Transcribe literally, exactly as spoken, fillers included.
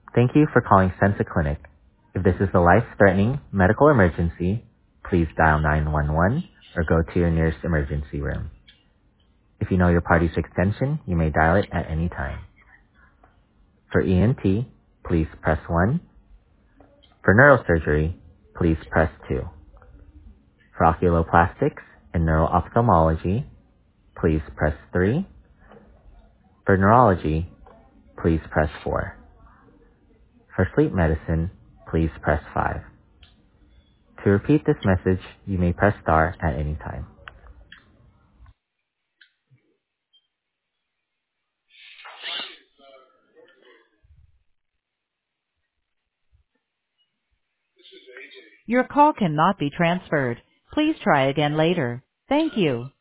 Thank you for calling Sensa Clinic. If this is a life-threatening medical emergency, please dial nine one one or go to your nearest emergency room. If you know your party's extension, you may dial it at any time. For E N T, please press one. For neurosurgery, please press two. For oculoplastics and neuro-ophthalmology, please press three. For neurology, please press four. For sleep medicine, please press five. To repeat this message, you may press star at any time. Your call cannot be transferred. Please try again later. Thank you.